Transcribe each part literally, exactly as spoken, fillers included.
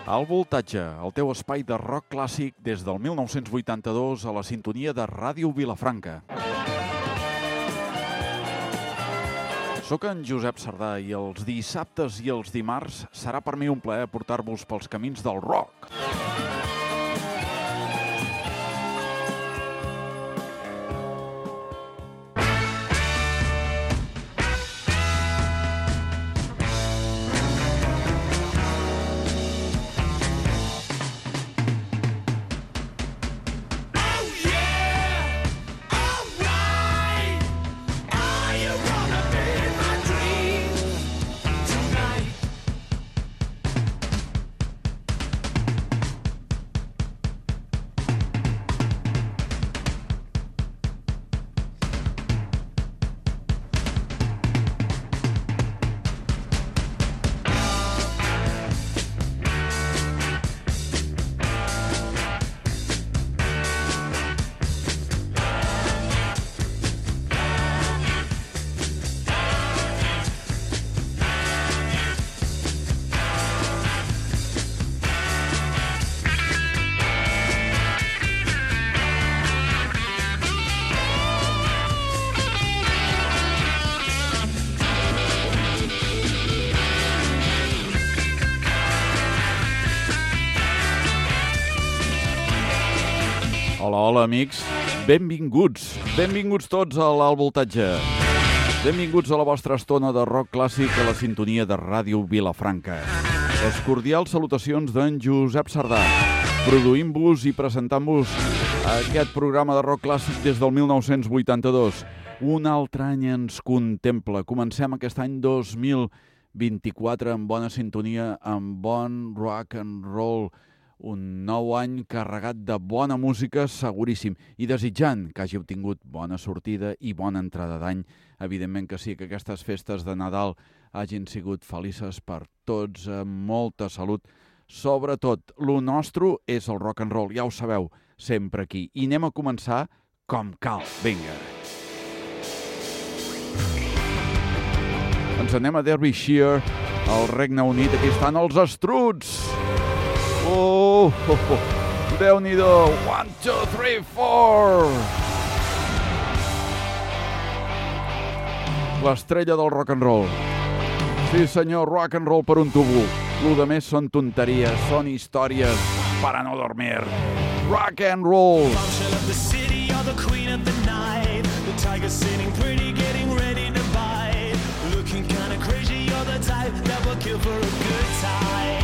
Al voltatge, el teu espai de rock clàssic des del mil nou-cents vuitanta-dos a la sintonia de Ràdio Vilafranca. Soc en Josep Sardà i els dissabtes i els dimarts serà per mi un plaer portar-vos pels camins del rock. Hola, hola, amics. Benvinguts. Benvinguts tots a l'Alt Voltatge. Benvinguts a la vostra estona de rock clàssic a la sintonia de Ràdio Vilafranca. Les cordials salutacions d'en Josep Sardà, produint-vos i presentant-vos aquest programa de rock clàssic des del mil nou-cents vuitanta-dos. Un altre any ens contempla. Comencem aquest any dos mil vint-i-quatre amb bona sintonia, amb bon rock and roll. Un nou any carregat de bona música, seguríssim, i desitjant que hàgiu tingut bona sortida i bona entrada d'any. Evidentment que sí, que aquestes festes de Nadal hagin sigut felices per tots, amb molta salut. Sobretot, lo nostre és el rock and roll, ja ho sabeu, sempre aquí. I anem a començar com cal. Vinga. Ens anem a Derbyshire, al Regne Unit. Aquí estan els Struts. Oh, oh, oh, Déu-n'hi-do! One, two, three, four! L'estrella del rock and roll. Sí, senyor, rock and roll per un tubo. Lo de més són tonteries, són històries para no dormir. Rock and roll! Looking kinda crazy, you're the type that will kill for a good time.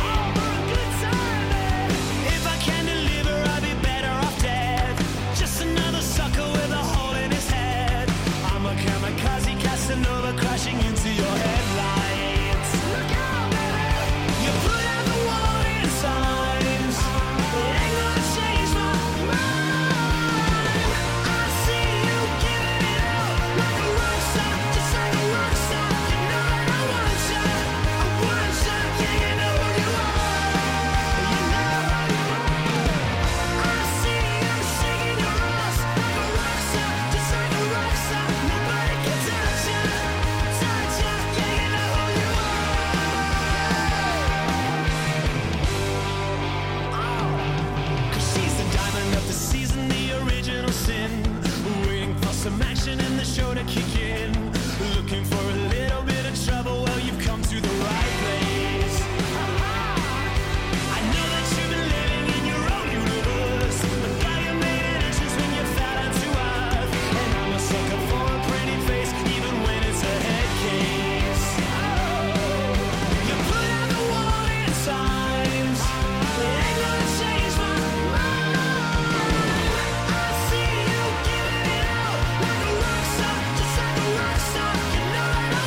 Kamikaze Casanova crashing into your headlights. Look out, baby! You put out the warning signs. It ain't gonna change my mind. I see you giving it out like a rock star, just like a rock star. You know that I want you, I want you. Yeah, you know who you are. You know. I see you shaking your ass like a rock star, just like a rock star. Nobody can touch you, touch you. Yeah, you know who you are. Oh, 'cause she's the diamond of the season, the original sin. Waiting for some action in the show to kick in. Looking for a little bit of trouble, well, you've come to the right place. I know that you've been living in your own universe, but now you made an entrance when you fell down to earth. And I'm a sucker for a pretty face, even when it's a head case. You put out the warning signs. It ain't gonna change my mind. I see you giving it out like a rock star, just like a rock star. You know that I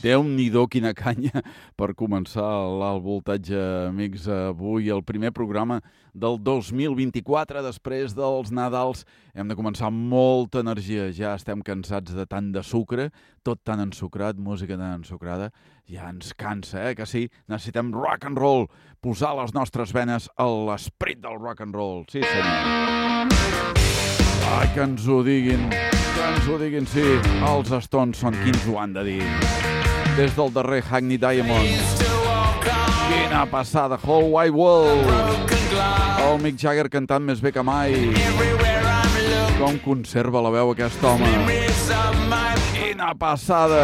Déu-n'hi-do, quina canya per començar l'alt voltatge, amics. Avui el primer programa del dos mil vint-i-quatre, després dels Nadals. Hem de començar amb molta energia. Ja estem cansats de tant de sucre, tot tan ensucrat, música tan ensucrada. Ja ens cansa, eh, que sí? Necessitem rock and roll, posar les nostres venes a l'esperit del rock and roll. Sí, senyor. Ai, que ens ho diguin, que ens ho diguin, sí. Els Stones són qui ens ho han de dir. Des del darrer Hackney Diamonds. Quina passada, Whole Wide World. El Mick Jagger cantant més bé que mai. Com conserva la veu aquest home. Quina passada.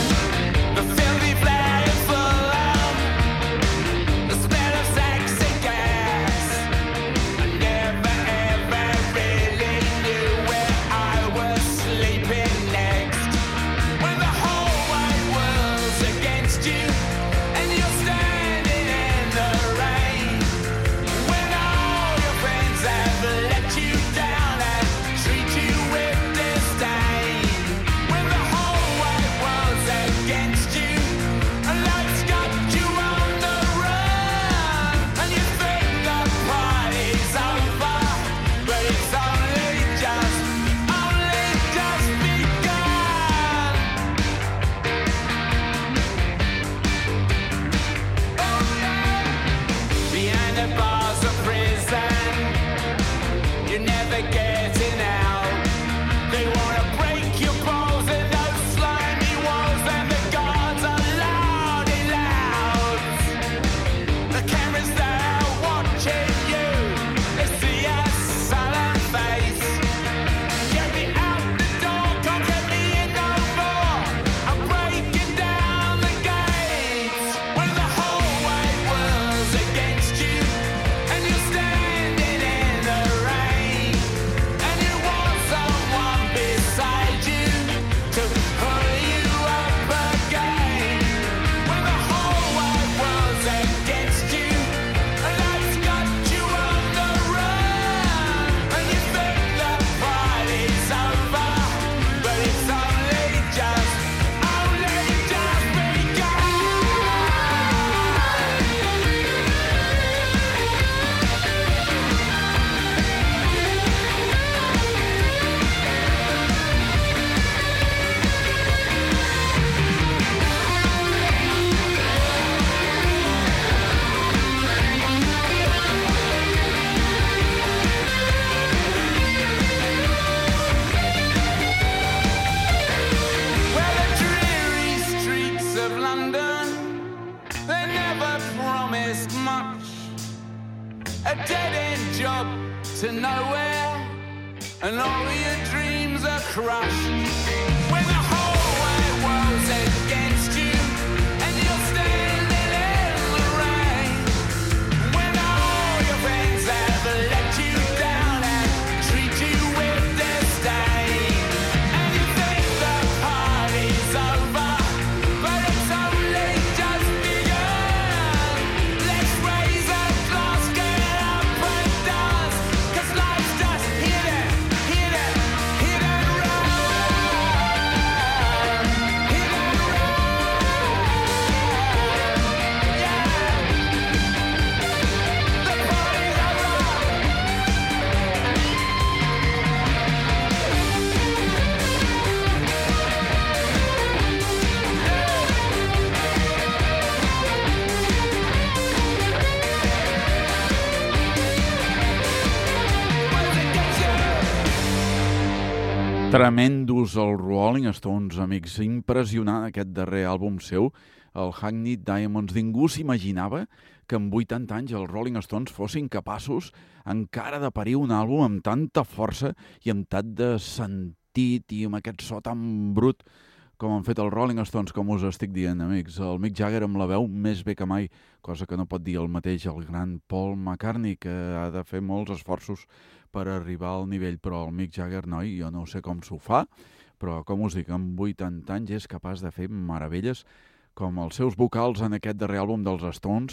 Tremendos els Rolling Stones, amics. Impressionant aquest darrer àlbum seu, el Hackney Diamonds. Ningú s'imaginava que amb vuitanta anys els Rolling Stones fossin capaços encara de parir un àlbum amb tanta força i amb tant de sentit i amb aquest so tan brut com han fet els Rolling Stones, com us estic dient, amics. El Mick Jagger amb la veu més bé que mai, cosa que no pot dir el mateix el gran Paul McCartney, que ha de fer molts esforços per arribar al nivell, però el Mick Jagger, noi, jo no sé com s'ho fa, però com us dic, amb vuitanta anys és capaç de fer meravelles com els seus vocals en aquest darrer àlbum dels Stones,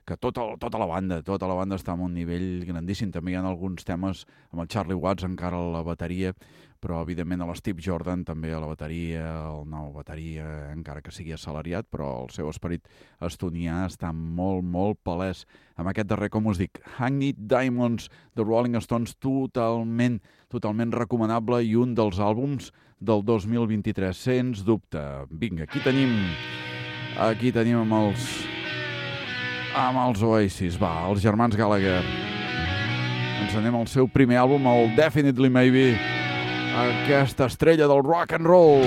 que tota, tota la banda, tota la banda està en un nivell grandíssim. També hi ha alguns temes amb el Charlie Watts encara a la bateria, però evidentment a l'Steve Jordan també a la bateria, el nou bateria, encara que sigui assalariat, però el seu esperit estonià està molt, molt palès. Amb aquest darrer, com us dic, Hackney Diamonds de Rolling Stones, totalment, totalment recomanable i un dels àlbums del dos mil vint-i-tres, sens dubte. Vinga, aquí tenim, aquí tenim amb els... amb els Oasis, va, els germans Gallagher. Ens anem al seu primer àlbum, el Definitely Maybe, aquesta estrella del rock and roll.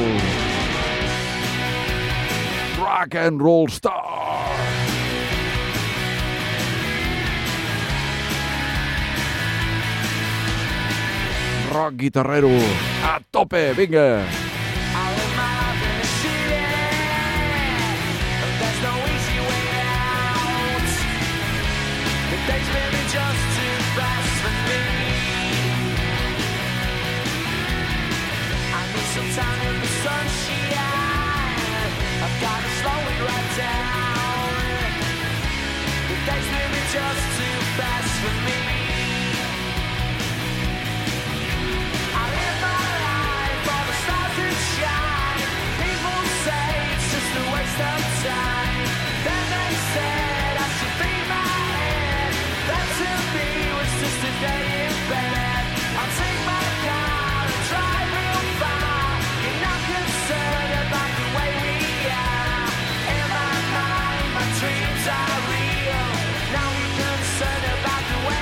Rock and roll star. Rock guitarrero a tope, vinga. Time in the sunshine, I've got to slow it right down. The days moving just too fast for me. I live my life for the stars that shine. People say it's just a waste of time. Then they said I should beat my head. That to me was just a day in bed. I'll take my car and drive real far. Concerned about the way we are. In my mind, my dreams are real. Now we're concerned about the way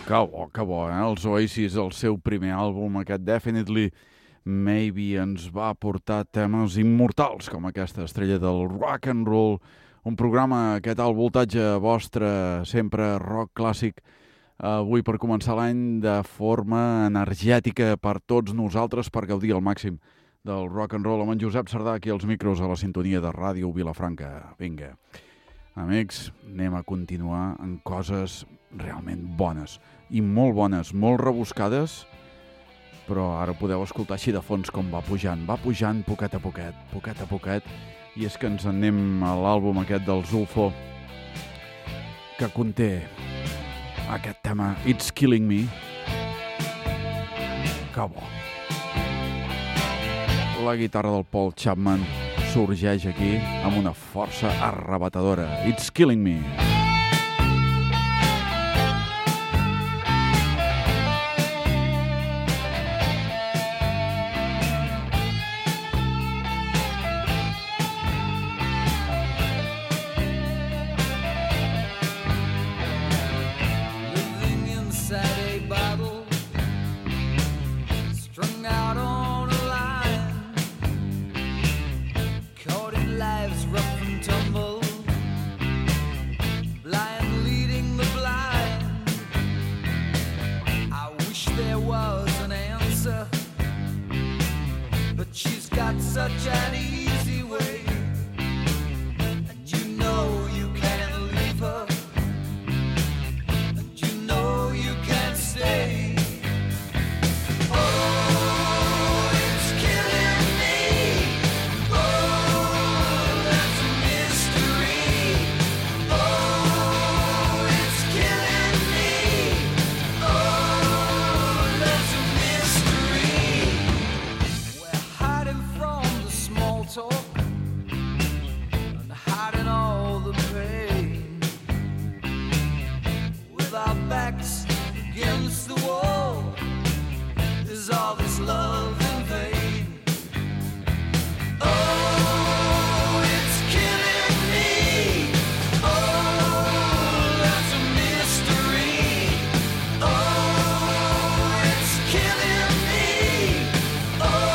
Que bo, que bo, eh? Els Oasis, el seu primer àlbum, aquest Definitely Maybe, ens va aportar temes immortals com aquesta estrella del rock and roll, un programa, aquest alt voltatge vostre, sempre rock clàssic, avui per començar l'any de forma energètica per tots nosaltres, per gaudir al màxim del rock and roll, amb en Josep Sardà aquí als micros a la sintonia de Ràdio Vilafranca. Vinga, amics, anem a continuar amb coses realment bones i molt bones, molt rebuscades, però ara podeu escoltar així de fons com va pujant, va pujant poquet a poquet, poquet a poquet, i és que ens anem a l'àlbum aquest dels U F O, que conté aquest tema It's Killing Me. Que bo. La guitarra del Paul Chapman sorgeix aquí amb una força arrebatadora. It's Killing Me. Such an easy way, and you know you can't leave her, and you know you can't stay. Oh, it's killing me. Oh, that's a mystery. Oh, it's killing me. Oh, that's a mystery. We're hiding from small talk and hiding all the pain, with our backs against the wall. Is all this love in vain? Oh, it's killing me. Oh, that's a mystery. Oh, it's killing me. Oh,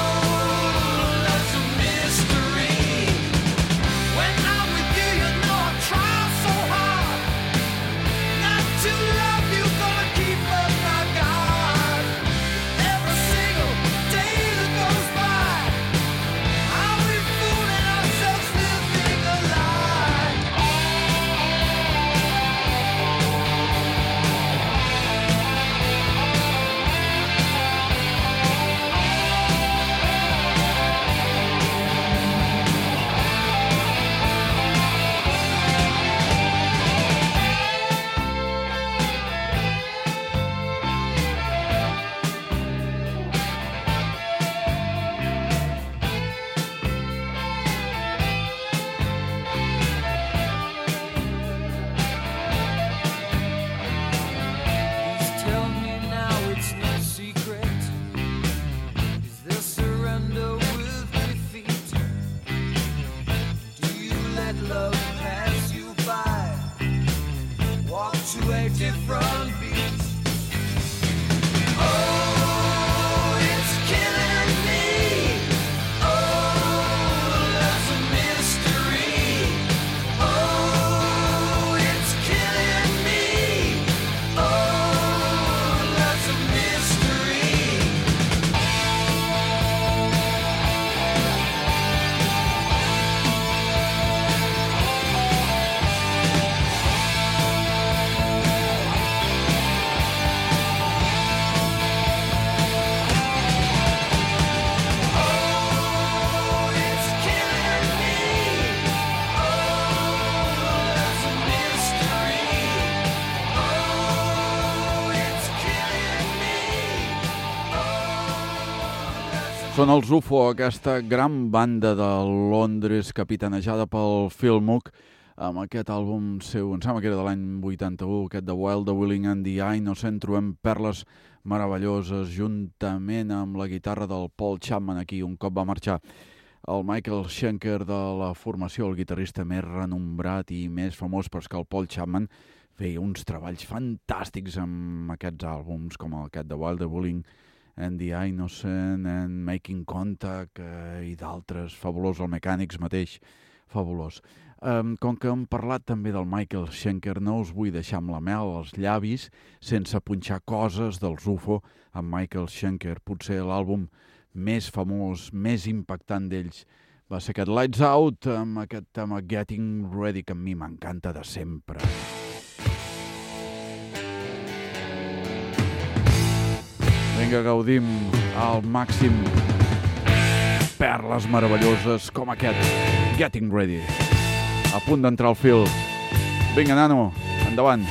Són els U F O, aquesta gran banda de Londres capitanejada pel Phil Moog, amb aquest àlbum seu, em sembla que era de l'any vuitanta-u, aquest The Wild, The Willing and the Innocent. Trobem perles meravelloses juntament amb la guitarra del Paul Chapman aquí, un cop va marxar el Michael Schenker de la formació, el guitarrista més renombrat i més famós, però és que el Paul Chapman feia uns treballs fantàstics amb aquests àlbums, com aquest de Wilder Bullying and the Innocent and Making Contact eh, i d'altres, fabulós, el Mechanics mateix, fabulós. Um, com que hem parlat també del Michael Schenker, no us vull deixar amb la mel als llavis sense punxar coses dels U F O amb Michael Schenker. Potser l'àlbum més famós, més impactant d'ells va ser aquest Lights Out amb aquest tema Getting Ready, que a mi m'encanta de sempre. Vinga, gaudim al màxim perles meravelloses com aquest Getting Ready. A punt d'entrar al fil. Vinga, nano, endavant.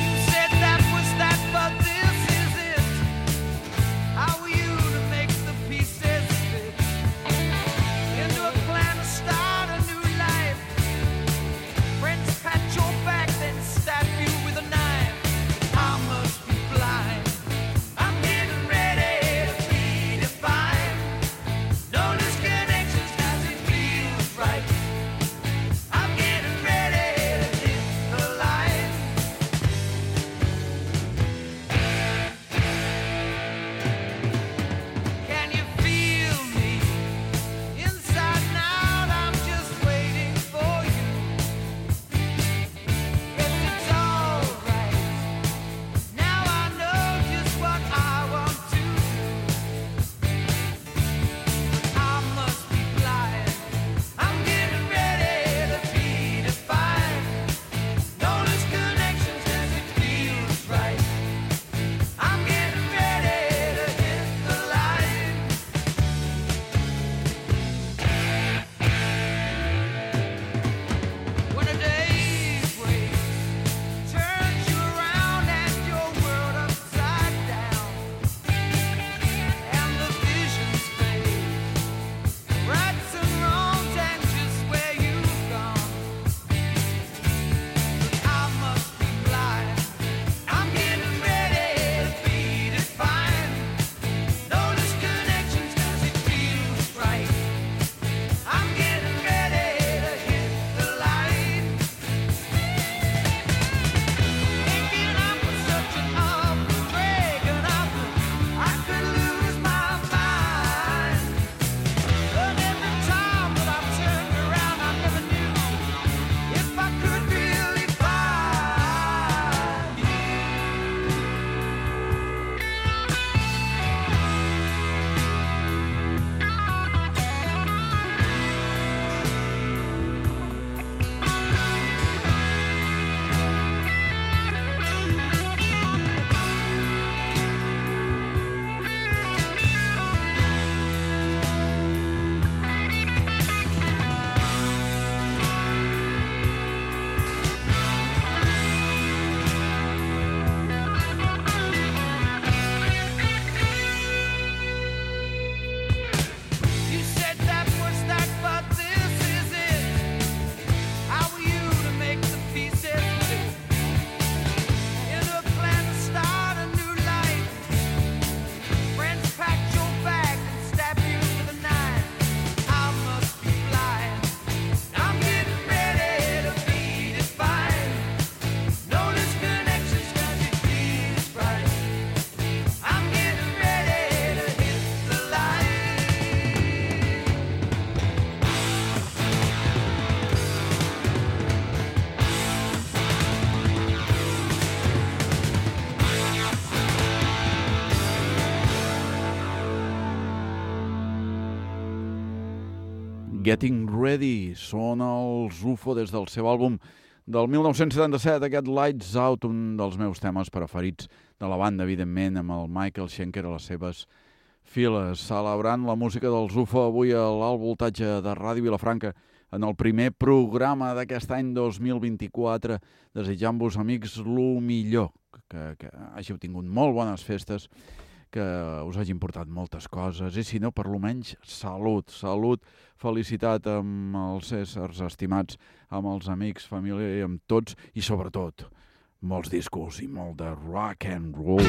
Getting Ready són els U F O des del seu àlbum del mil nou-cents setanta-set, aquest Lights Out, un dels meus temes preferits de la banda, evidentment, amb el Michael Schenker a les seves files, celebrant la música dels U F O avui a l'Alt Voltatge de Ràdio Vilafranca, en el primer programa d'aquest any dos mil vint-i-quatre, desitjant-vos, amics, lo millor, que, que hàgiu tingut molt bones festes, que us hagin portat moltes coses, i si no, per lo menys, salut, salut, felicitat amb els éssers estimats, amb els amics, família i amb tots, i sobretot, molts discos i molt de rock and roll.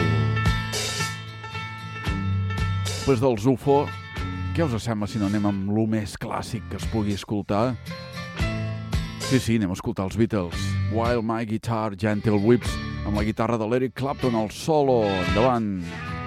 Després dels U F O, què us sembla si no anem amb lo més clàssic que es pugui escoltar? Sí, sí, anem a escoltar els Beatles. While My Guitar Gentle Weeps, amb la guitarra de l'Eric Clapton al solo. Endavant.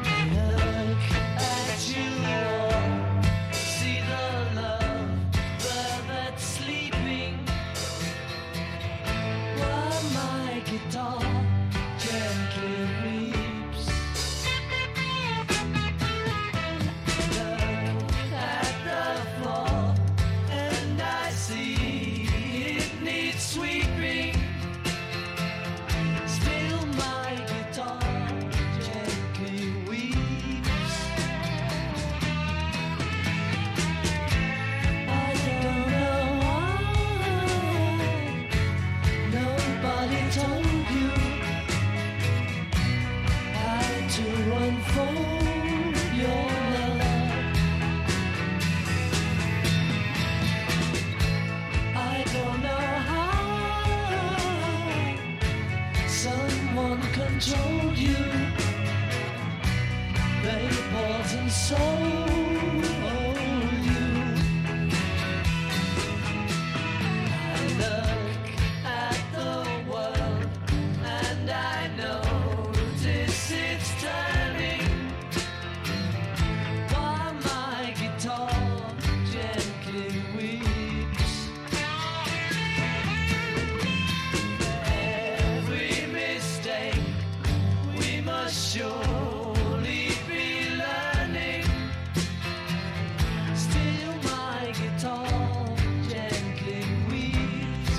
Told you they bought and sold you. I look at the world and I notice it's turning while my guitar gently weeps. Every mistake we must surely be learning. Still my guitar gently weeps.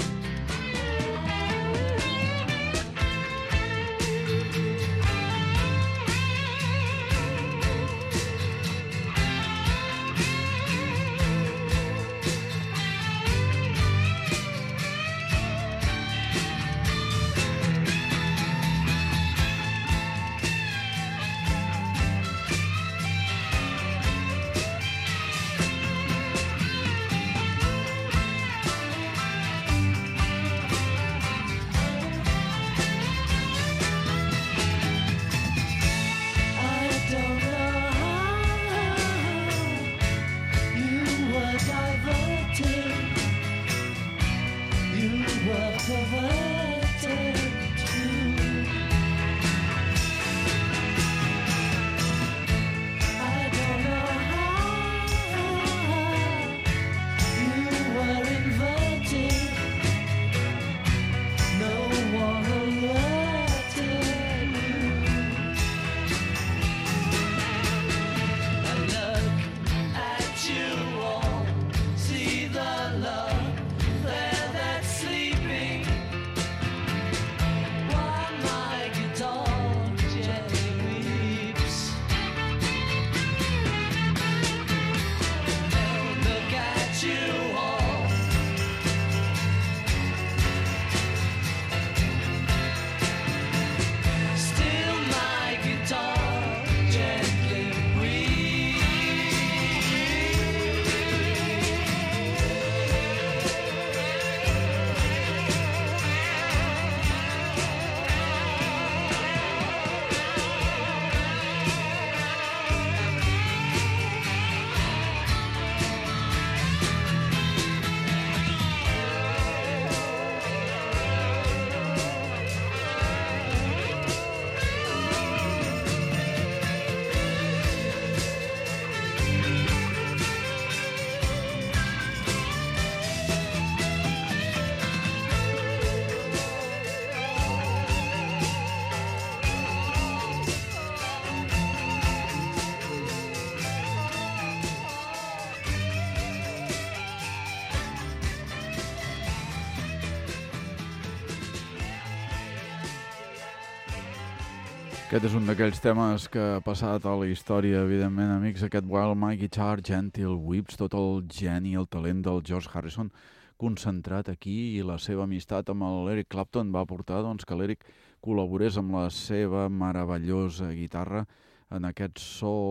Aquest és un d'aquells temes que ha passat a la història, evidentment, amics, aquest While My Guitar Gentle Weeps, tot el geni, el talent del George Harrison concentrat aquí, i la seva amistat amb l'Eric Clapton va portar doncs, que l'Eric col·laborés amb la seva meravellosa guitarra en aquest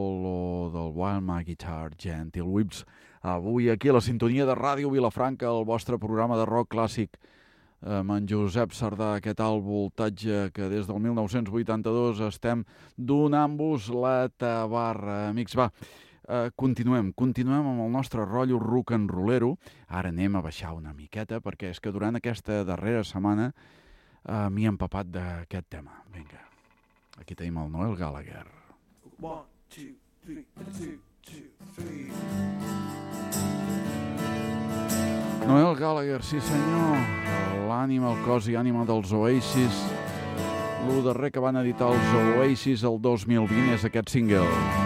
solo del While My Guitar Gentle Weeps. Avui aquí a la sintonia de Ràdio Vilafranca, el vostre programa de rock clàssic, amb en Josep Sardà, aquest alt voltatge que des del mil nou-cents vuitanta-dos estem donant-vos la tabarra. Amics, va, Uh, continuem, continuem amb el nostre rotllo rock and rollero. Ara anem a baixar una miqueta, perquè és que durant aquesta darrera setmana uh, m'hi he empapat d'aquest tema. Vinga, aquí tenim el Noel Gallagher. One, two, three, two, two, three. Noel Gallagher, sí senyor, l'ànima, el cos i ànima dels Oasis. Lo darrer que van editar els Oasis el dos mil vint és aquest single,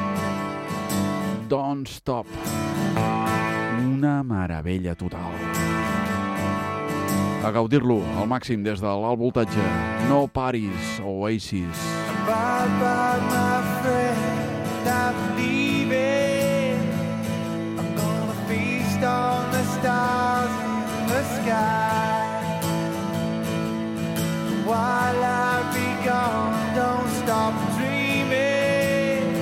Don't Stop. Una meravella total. A gaudir-lo al màxim des de l'alt voltatge. No paris, Oasis. Bye bye, my friend, I'm leaving. I'm gonna feast on the stars in the sky. While I be gone, don't stop dreaming.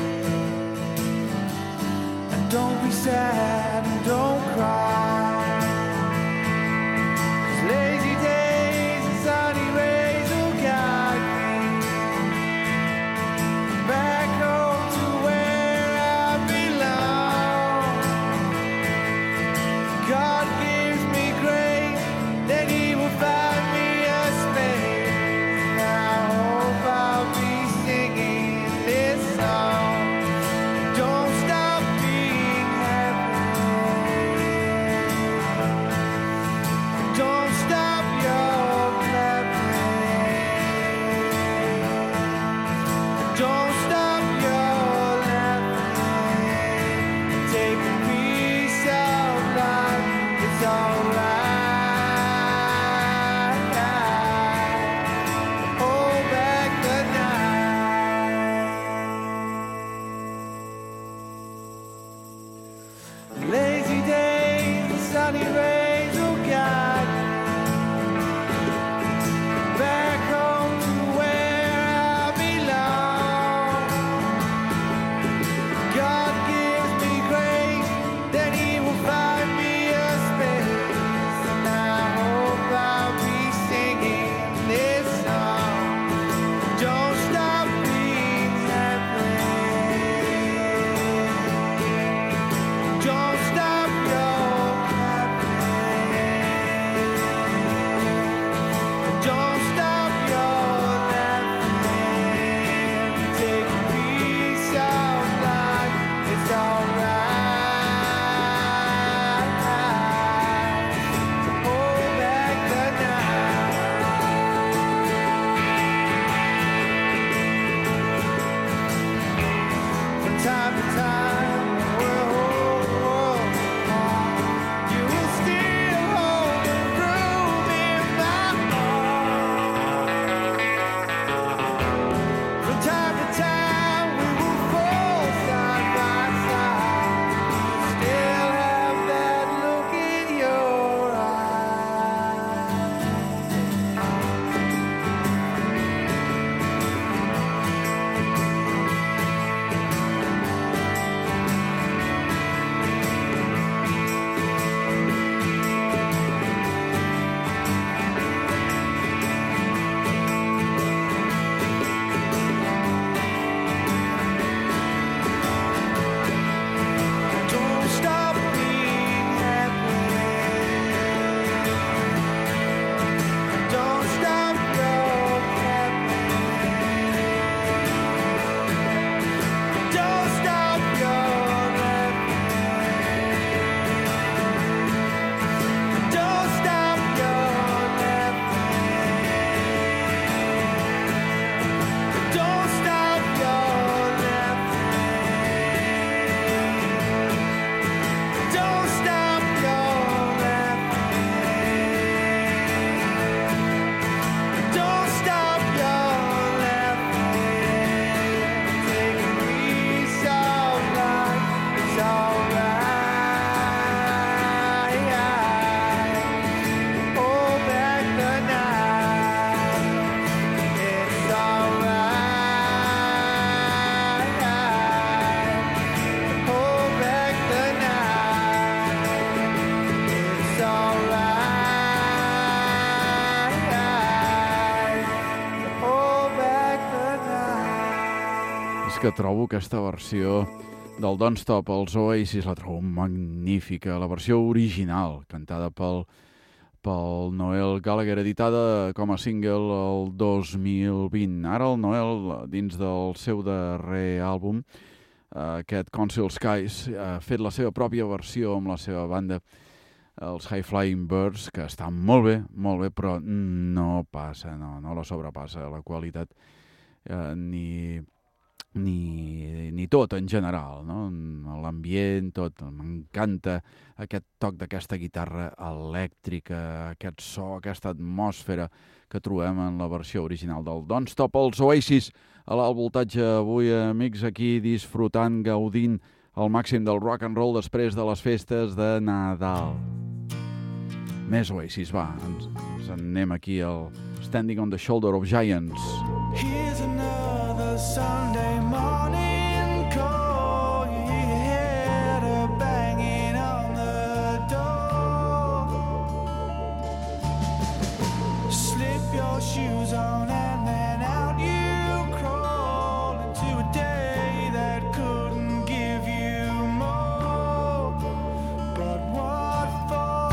And don't be sad and don't cry. 'Cause lazy days and sunny rays will guide me back home to where I belong. God gives me grace, then He will find me a space. And I hope I'll be singing this song. Don't stop being happy. Don't stop your clapping. Don't stop your laughing. Take a piece of life, it's alright. Hold back the night. Lazy days, sunny rays will guide me back home to where I belong. God gives me grace, then He will find me a space. And I hope I'll be singing this song. Don't stop being happy. Don't stop your clapping. Don't stop your laughing. Take a piece of life, it's alright. Hold back the night. From time to time, we're whole, you will still hold a room in my heart. From time to time, we will fall side by side. Still have that look in your eyes. Don't stop being happy. Don't stop your clapping. Don't stop your laughing. Don't stop your laughing. Don't stop your laughing. Don't stop your laughing. Don't stop your laughing. Take a piece of life, it's alright. Hold back the night, it's alright. Hold back the night, it's alright. Hold back the night. És que trobo aquesta versió del Don't Stop, els Oasis, la trobo magnífica, la versió original, cantada pel, pel Noel Gallagher, editada com a single el dos mil vint. Ara el Noel, dins del seu darrer àlbum, aquest Council Skies, ha fet la seva pròpia versió amb la seva banda, els High Flying Birds, que està molt bé, molt bé, però no passa, no, no la sobrepassa la qualitat, eh, ni... Ni, ni tot en general, no? L'ambient, tot. M'encanta aquest toc d'aquesta guitarra elèctrica, aquest so, aquesta atmosfera que trobem en la versió original del Don't Stop, els Oasis, a l'alt voltatge avui, amics, aquí disfrutant, gaudint al màxim del rock and roll després de les festes de Nadal. Més Oasis, va, ens, ens en anem aquí al Standing on the Shoulder of Giants. Here's another Sunday morning call. You hear your head a banging on the door. Slip your shoes on and then out you crawl into a day that couldn't give you more. But what for?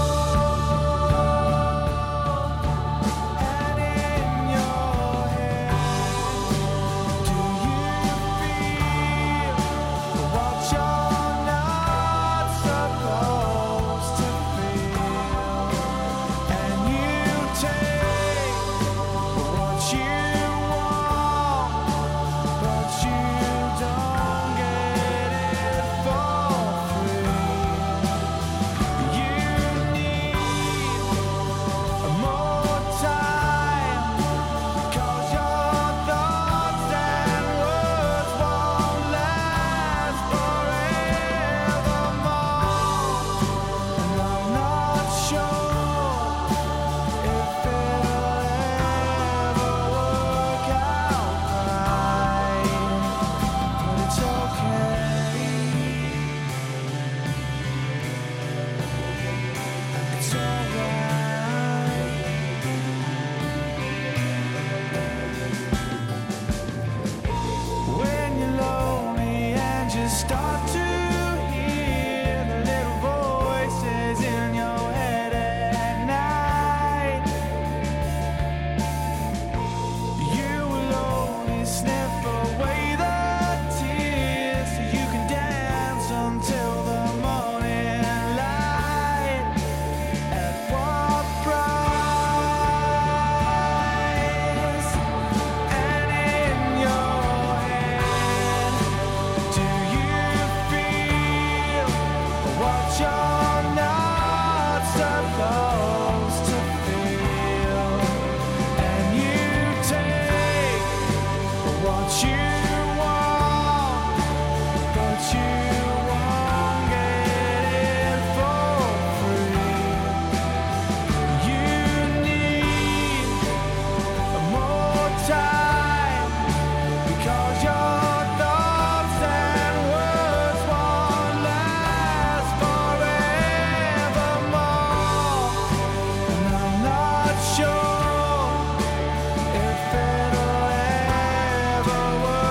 And in your head, do you feel what you're not supposed to feel? And you take what you want, but you don't get it for free. You need more time, 'cause your thoughts and words won't last forevermore. And I'm not sure if it'll ever work out right, but it's okay. It's alright. When you're lonely and you start to hear the little voices in your head at night, you will only sniff away the tears so you can dance until the morning light. At what price? And in your head, do you feel what you're not supposed to feel? And you take what you want, but you won't get it for free. You need more time, because your thoughts and words won't last forevermore. And I'm not sure if it'll ever work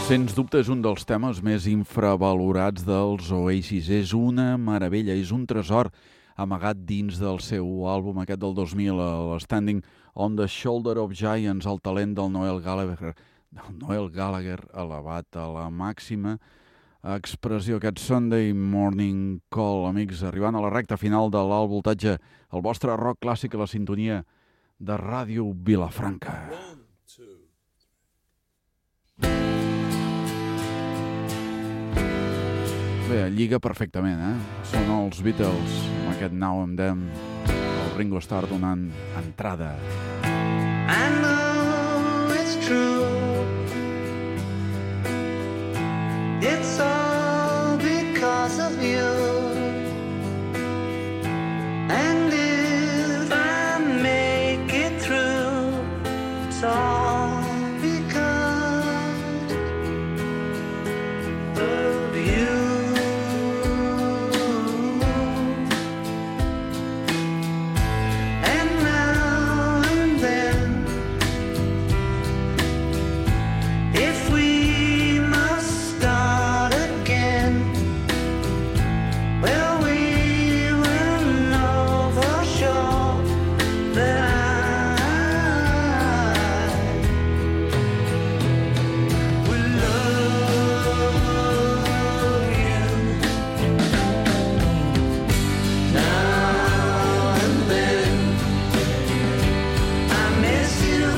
Sens dubte és un dels temes més infravalorats dels Oasis. És una meravella, és un tresor amagat dins del seu àlbum aquest del dos mil, el Standing on the Shoulder of Giants, el talent del Noel Gallagher, del Noel Gallagher elevat a la màxima expressió. Aquest Sunday Morning Call, amics, arribant a la recta final de l'alt voltatge, el vostre rock clàssic a la sintonia de Ràdio Vilafranca. Bé, lliga perfectament, eh? Són els Beatles, amb aquest Now and Then, el Ringo Starr donant entrada. I know it's true. It's all because of you. And if I make it through, it's all because of you. And now and then, if we must start again, well, we will know for sure that I will love you. Now and then, I miss you.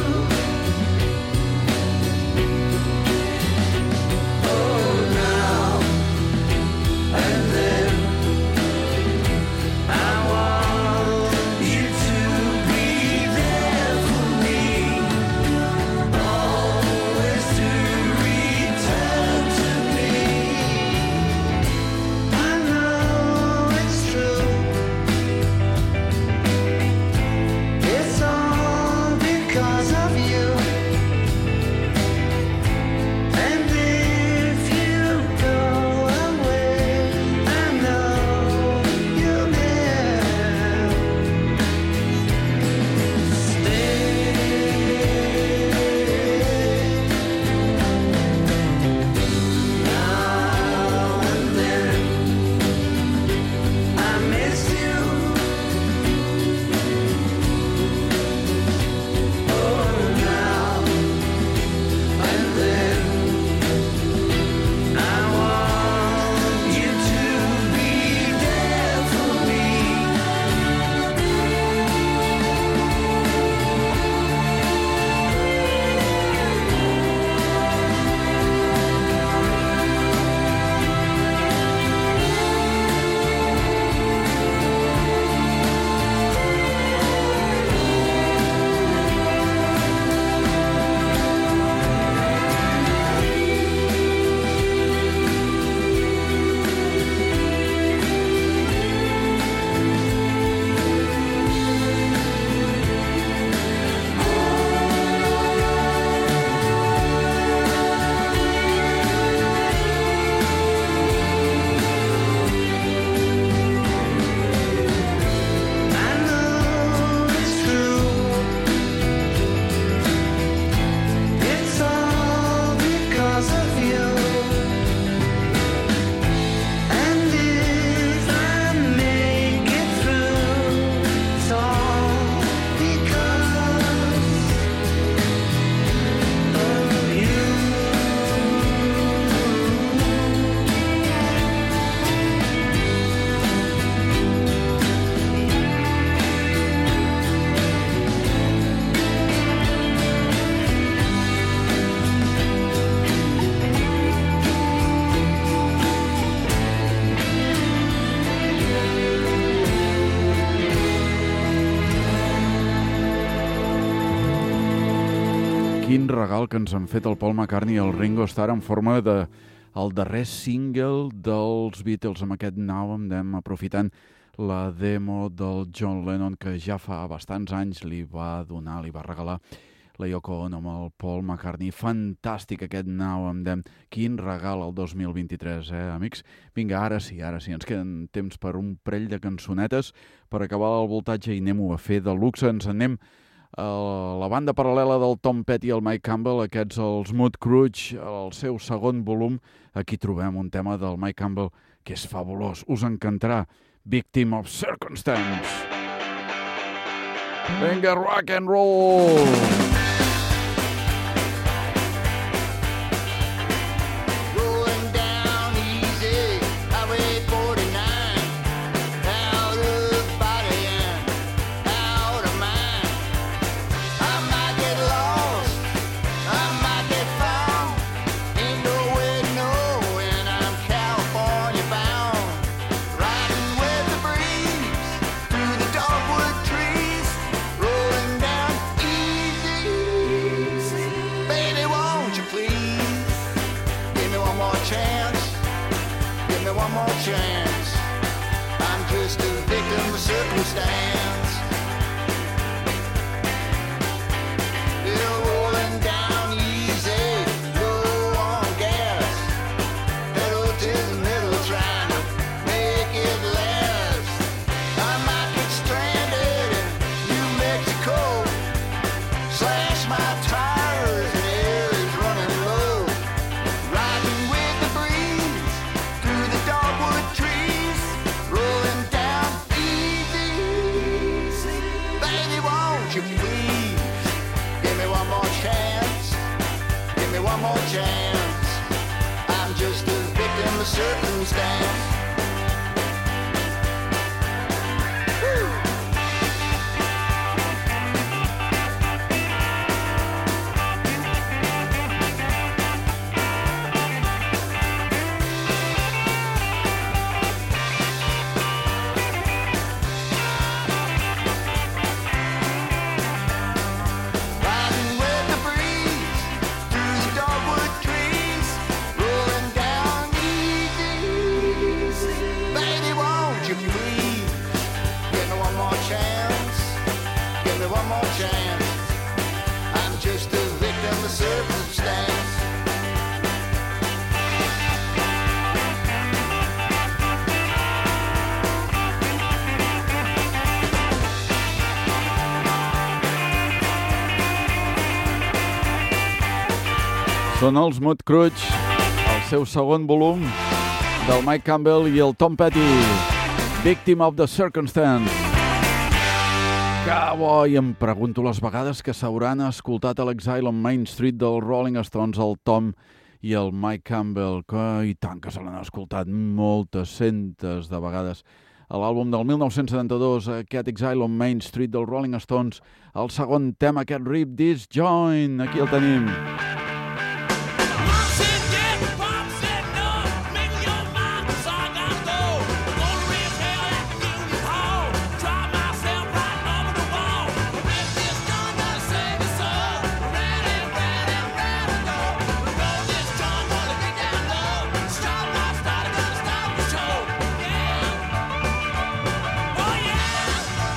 Oh, now and then, I want you to be there for me, always to return to me. I know it's true. It's all because of you. And if you go away, I know you'll never stay. Now and then, I miss you. Oh, now and then, I want you to be there for me. I know it's true. It's all because of you. And if I make it through, it's all because of you. Quin regal que ens han fet el Paul McCartney i el Ringo Starr en forma de el darrer single dels Beatles amb aquest Now and Then, aprofitant la demo del John Lennon que ja fa bastants anys li va donar, li va regalar la Yoko Ono amb el Paul McCartney. Fantàstic aquest Now and Then. Quin regal el dos mil vint-i-tres, eh, amics? Vinga, ara sí, ara sí. Ens queden temps per un parell de cançonetes per acabar el voltatge i anem-ho a fer de luxe. Ens anem la banda paral·lela del Tom Petty i el Mike Campbell, aquests els Mood Crutch, el seu segon volum. Aquí trobem un tema del Mike Campbell que és fabulós, us encantarà, Victim of Circumstance. Vinga, rock and roll! Chance. I'm just a victim of circumstance. You're rolling down easy, low on gas, pedal to the middle, trying to make it last. I might get stranded in New Mexico, slash my tires and air is running low, riding with the breeze through the dogwood trees, rolling down easy. Baby, won't you please give me one more chance? Give me one more chance. I'm just a victim of circumstance. Woo! Riding with the breeze through the dogwood trees, rolling down easy. Baby, won't you please give me one more chance? Give me one more chance. I'm just a victim of circumstance. Són els Mood Crutch, el seu segon volum del Mike Campbell i el Tom Petty, Victim of the Circumstance. Que bo, i em pregunto les vegades que s'hauran escoltat a l'Exile on Main Street del Rolling Stones, el Tom i el Mike Campbell, que i tant que se l'han escoltat moltes, centes de vegades. A l'àlbum del mil nou-cents setanta-dos, aquest Exile on Main Street del Rolling Stones, el segon tema, aquest Rip This Joint, aquí el tenim.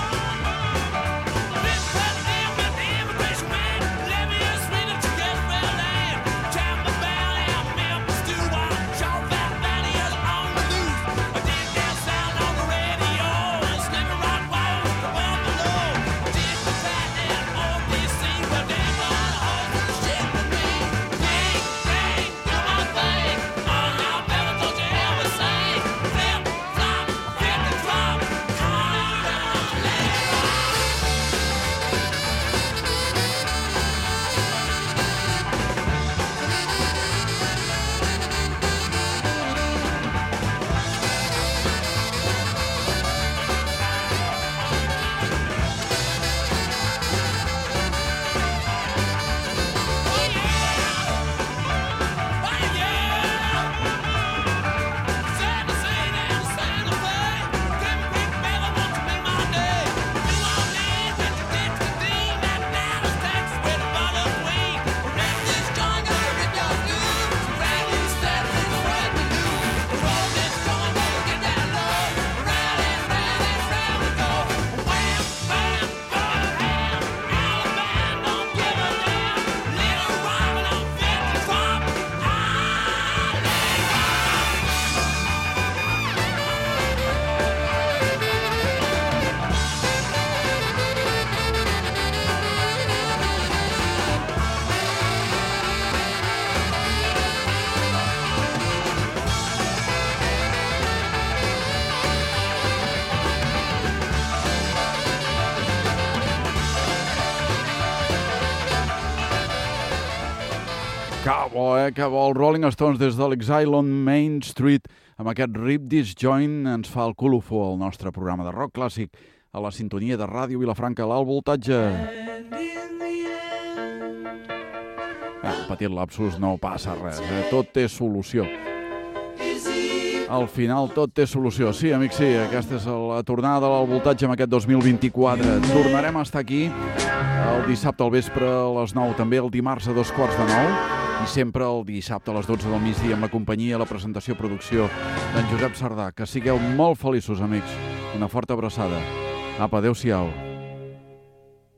Let me sweet it together. bo, eh? Que bo. Els Rolling Stones des de l'Exile on Main Street. Amb aquest Rip This Joint ens fa el colofó al nostre programa de rock clàssic a la sintonia de Ràdio Vilafranca, l'alt voltatge. Ah, petit lapsus, no passa res, eh? Tot té solució. Al final tot té solució. Sí, amics, sí, aquesta és la tornada de l'alt voltatge amb aquest dos mil vint-i-quatre. Tornarem a estar aquí el dissabte al vespre a les nou, també el dimarts a dos quarts de nou i sempre el dissabte a les dotze del migdia amb la companyia, la presentació, producció d'en Josep Sardà. Que sigueu molt feliços, amics. Una forta abraçada. Apa, adeu-siau.